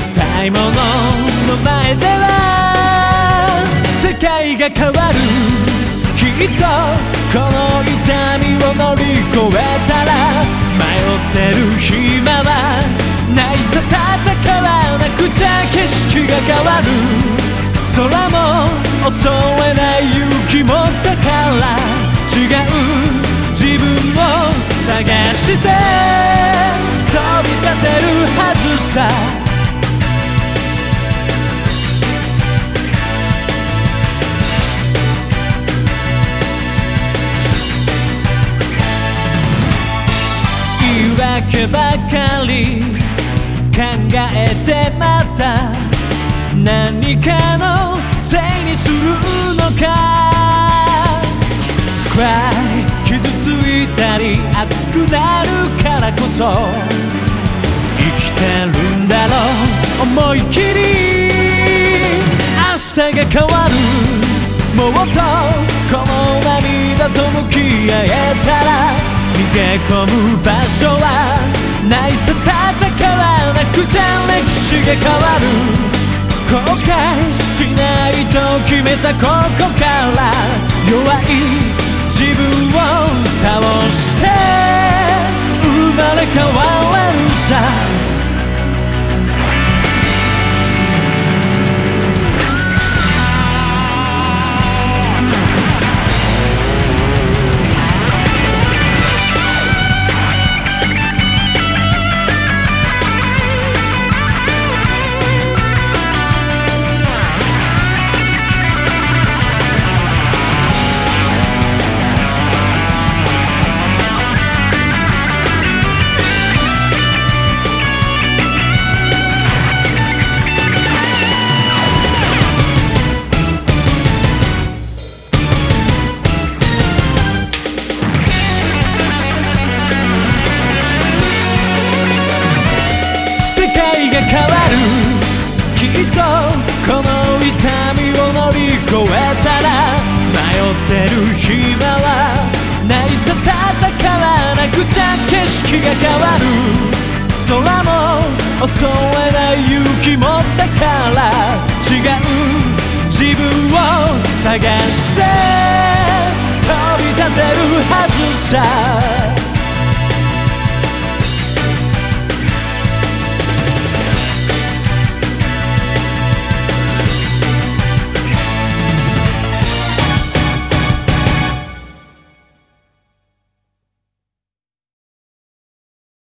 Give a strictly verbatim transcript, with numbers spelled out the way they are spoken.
たいものの前では世界が変わる。きっとこの痛みを乗り越えたら迷ってる暇はないさ。戦わなくちゃ景色が変わる。空も襲えない勇気もだから違う自分を探して飛び立てるはずさ。言い訳ばかり考えてまた何かのせいにするのか。 Cry 傷ついたり熱くなるからこそ生きてるんだろう。思い切り明日が変わる。もっとこの涙と向き合えたら逃げ込む場所はないさ。戦わなくちゃ歴史が変わる。後悔しないと決めたここから弱い自分を倒して生まれ変われるさ。変わる。きっとこの痛みを乗り越えたら迷ってる暇はないさ。戦わなくちゃ景色が変わる。空も襲えない勇気もだから違う自分を探して飛び立てるはずさ。